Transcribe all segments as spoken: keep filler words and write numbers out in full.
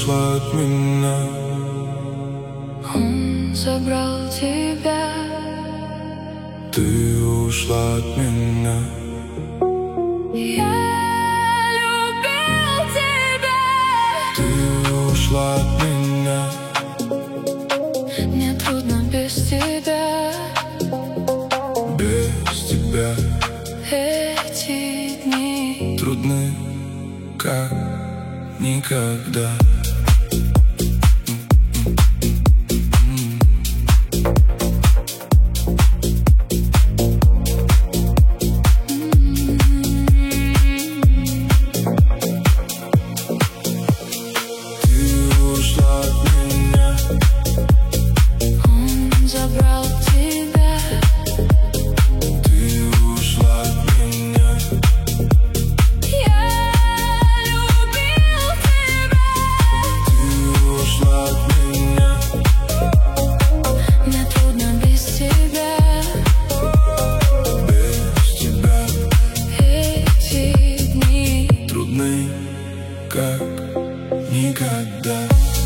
ушла от меня. Он забрал тебя. Ты ушла от меня. Я любил тебя. Ты ушла от меня. Мне трудно без тебя. Без тебя эти дни трудны, как никогда. Как никогда.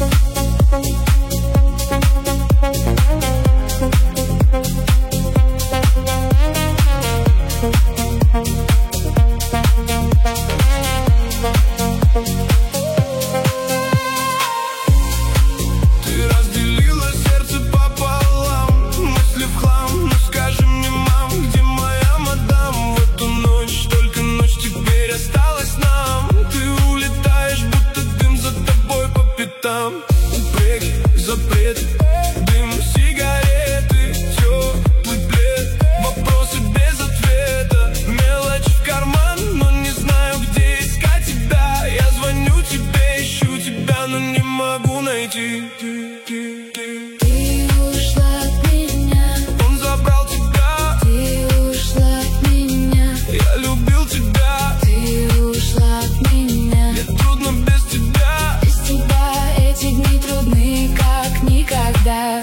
Ты разделила сердце пополам, мысли в хлам. Ну скажи мне, мам, где моя мадам? В эту ночь, только ночь теперь осталась нам. Там упреки, запреты, дым, сигареты, теплый плед, вопросы без ответа, мелочь в карман, но не знаю, где искать тебя. Я звоню тебе, ищу тебя, но не могу найти. Ты ушла от меня. Он забрал тебя. Ты ушла от меня. Я любил тебя. Ты ушла от меня. Мне трудно без тебя. Без тебя эти дни трудны, как никогда.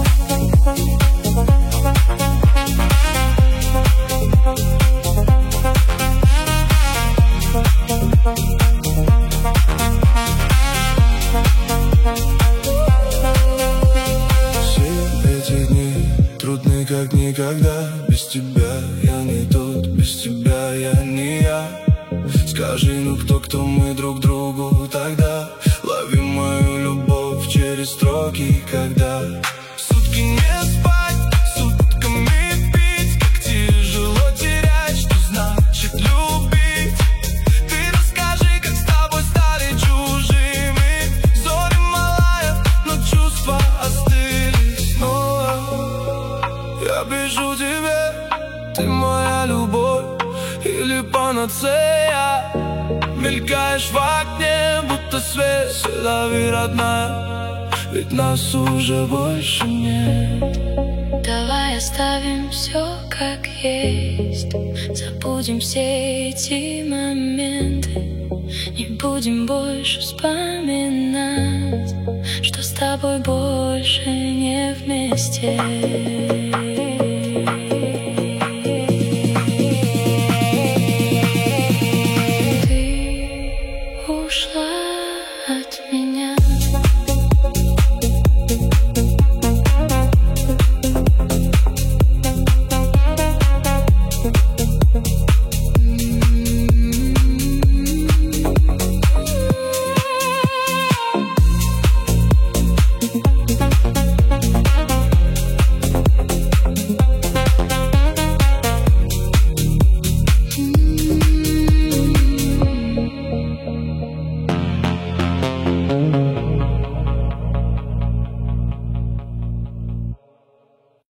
Все эти дни трудны, как никогда. Без тебя я не тот, без тебя я не я. Скажи, ну кто, кто мы друг другу тогда? Лови мою любовь через строки, когда сутки не спать, сутками пить. Как тяжело терять, что значит любить. Ты расскажи, как с тобой стали чужими. Зори малая, но чувства остылись снова. Я пишу тебе, ты моя любовь или панацея. Мелькаешь в окне, будто свет. Лови, родная, ведь нас уже больше нет. Давай оставим все как есть. Забудем все эти моменты. Не будем больше вспоминать, что с тобой больше не вместе.